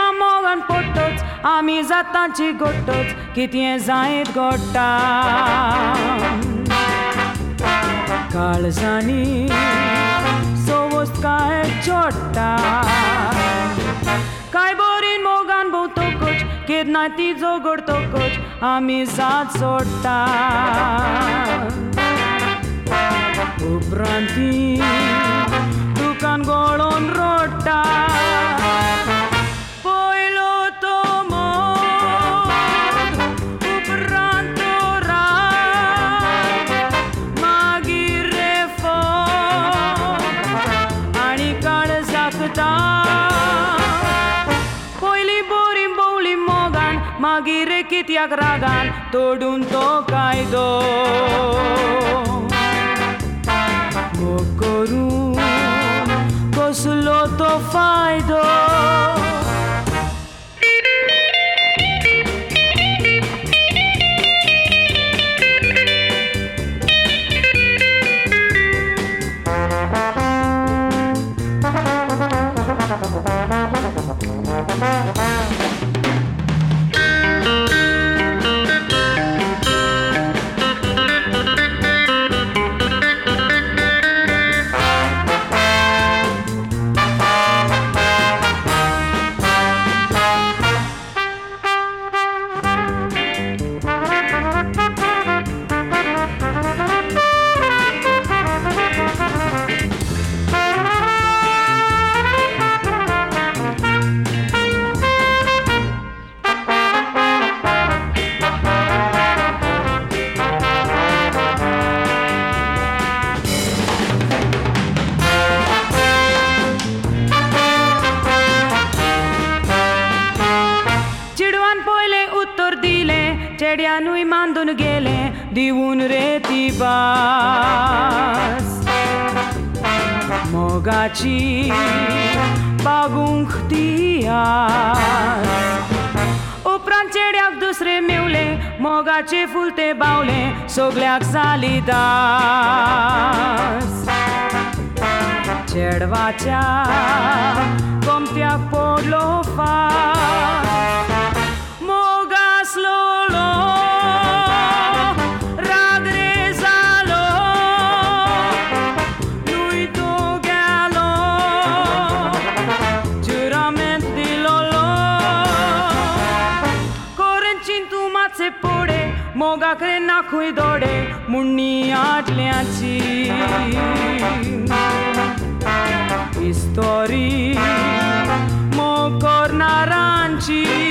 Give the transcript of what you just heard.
mogan potoc, ami zatanci gotoc, kitie zaid gotam. Kalzani sovost kae chota, kai borin mogan botokoch, kednati zogortokoch, ami zat sorta. Ubranti dukan golon rota, poi lo tomo ubranto ra magire fo ani kal zakta, poi li borim boli mogan magire kitiak ragan todun to kaido. Mokoru koslo to faido. चेड्यानुय मांदून गेले दिवून रेती बास मोगाची बागूंक तियास उपरांत चेड्याक दुसरे मेवले मोगाचे फुलते बावले सोगल्याक जाली दास चेडवाच्या कोमत्याक पडलो फास मोगास लोलो मोगाकडे नाखूय दोडे मुन्नी आटल्याची हिस्टोरी मोग करणारांची